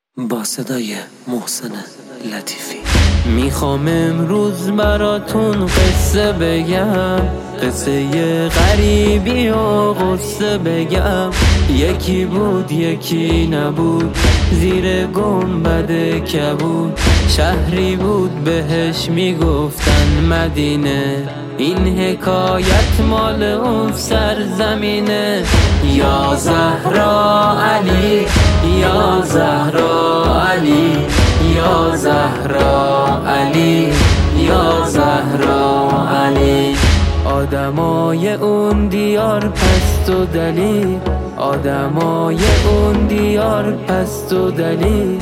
با صدای محسن لطیفی. میخوام امروز براتون قصه بگم، قصه غریبی و قصه بگم. یکی بود یکی نبود، زیر گنبد کبود. شهری بود بهش میگفتن مدینه، این حکایت مال اون سرزمینه. یا زهرا علی، یا زهرا علی، یا زهرا علی، یا زهرا علی. آدمای اون دیار پست و دلیر، آدمای اون دیار پست و دلیر.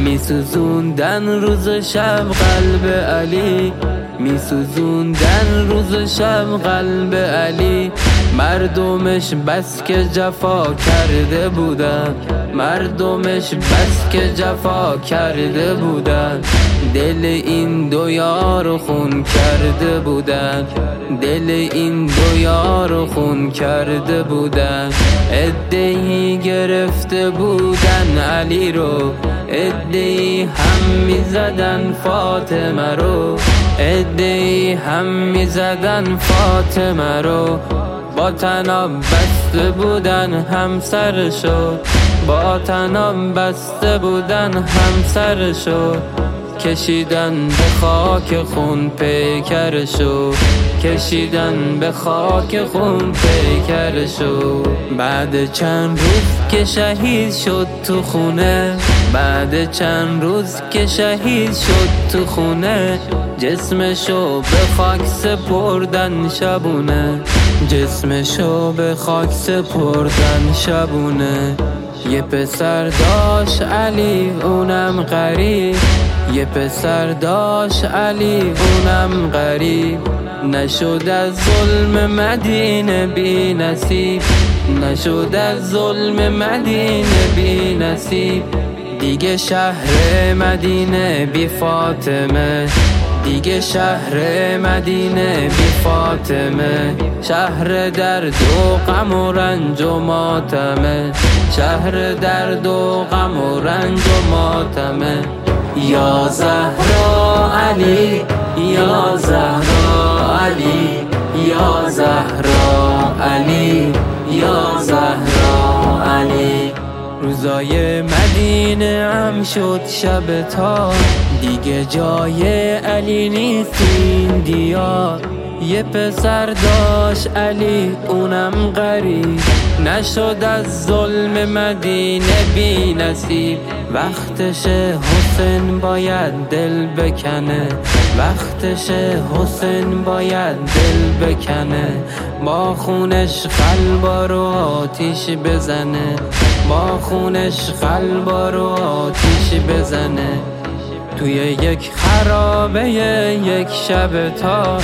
میسوزوندن روز شب قلب علی، میسوزوندن روز شب قلب علی. مردمش بس که جفا کرده بودن، مردمش بس که جفا کرده بودن. دل این دو یار خون کرده بودن، دل این دو یار خون کرده بودن. عده‌ای گرفته بودن علی رو، عده‌ای هم میزدن فاطمه رو، عده‌ای هم میزدن فاطمه رو. با طناب بسته بودن همسرشو، با طناب بسته بودن همسرشو. کشیدن به خاک خون پیکرشو، کشیدن به خاک خون پیکرشو. بعد چند روز که شهید شد تو خونه، بعد چند روز که شهید شد تو خونه. جسمشو به خاک سپردن شبونه، جسمشو به خاک سپردن شبونه. یه پسر داشت علی اونم غریب، یه پسر داشت علی اونم غریب. نشد از ظلم مدینه بی نصیب، نشد از ظلم مدینه بی نصیب. دیگه شهر مدینه بی فاطمه، دیگه شهر مدینه بی فاطمه. شهر درد و غم و رنج و ماتمه، شهر درد و غم و رنج و ماتمه. یا زهرا علی، یا زهرا علی، یا زهرا علی، یا زهرا علی. روزای مدینه هم شد شب تار، دیگه جای علی نیست این دیار. یه پسر داشت علی اونم غریب، نشد از ظلم مدینه بی نصیب. وقتش حسین باید دل بکنه، وقتش حسین باید دل بکنه. با خونش قلبا رو آتیش بزنه، با خونش قلبا رو آتیش بزنه. توی یک خرابه یک شب تار،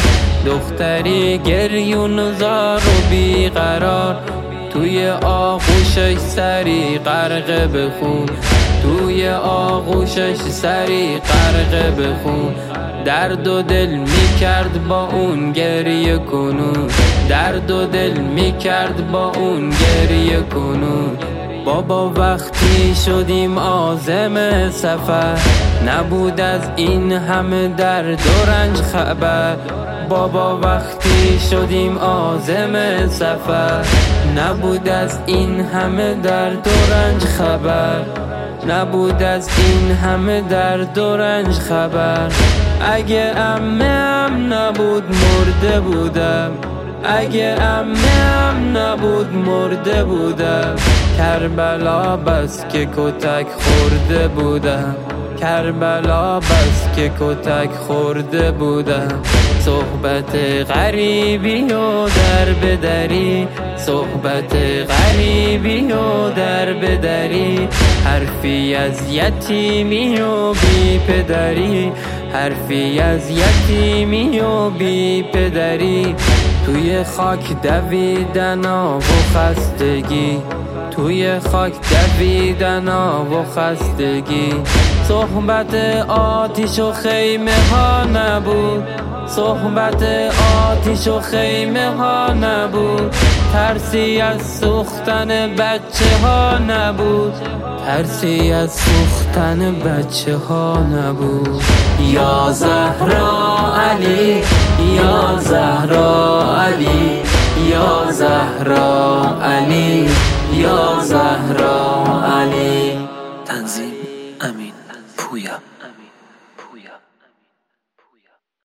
دختری گریون زار و بیقرار. توی آغوشش سری غرق به خون، توی آغوشش سری غرق به خون. درد و دل میکرد با اون گریه کنون، درد و دل میکرد با اون گریه کنون. بابا وقتی شدیم عازم سفر، نبود از این همه درد و رنج خبر. بابا وقتی شدیم عازم سفر، نبود از این همه درد و رنج خبر، نبود از این همه درد و رنج خبر. اگه عمم نبود مرده بودم، اگه عمم نبود مرده بودم. کربلا بس که کتک خورده بودم، کربلا بس که کتک خورده بودم. صحبت غریبی و در بدری، صحبت غریبی و در بدری. حرفی از یتیمی و بی پدری، حرفی از یتیمی و بی پدری. توی خاک دویدن و خستگی، توی خاک دویدن و خستگی. صحبت آتیش و خیمه ها نبود، صحبت آتیش و خیمه ها نبود. ترسی از سوختن بچه ها نبود، ترسی از سوختن بچه ها نبود. یا زهرا علی، یا زهرا علی، یا زهرا علی، یا زهرا علی. تنظیم امین پویا.